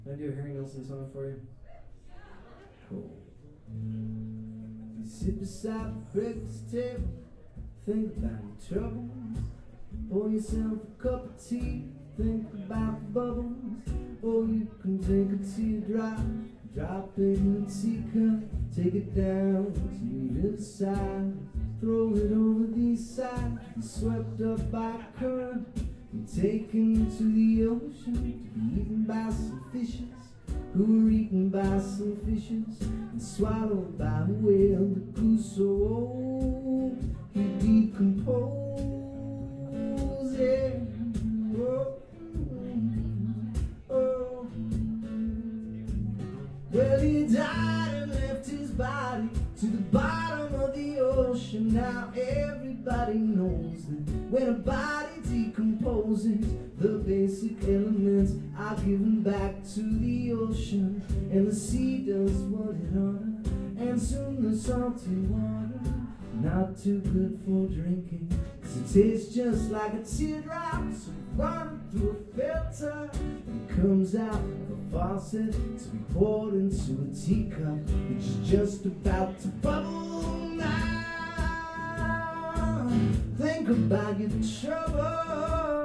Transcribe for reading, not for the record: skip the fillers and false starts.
Can I do a Harry Nilsson song for you? Cool. You sit beside the breakfast table, think about your troubles. Pour yourself a cup of tea, think about the bubbles. Or you can take a teardrop, drop it in a teacup, take it down to the other side, throw it over the side. You're swept up by a current, you're taken to the ocean to be eaten by some fishes who were eaten by some fishes and swallowed by a whale. The goose so old he decomposed. Yeah. Oh, oh. Well, he died and left his body to the bottom of the ocean. Now everybody knows that when a body decomposes, the basic elements are given back to the ocean, and the sea does what it ought, and soon the salty water, not too good for drinking, 'cause it tastes just like a teardrop, so running through a filter. It comes out of a faucet to be poured into a teacup, which is just about to bubble now. Think about your trouble.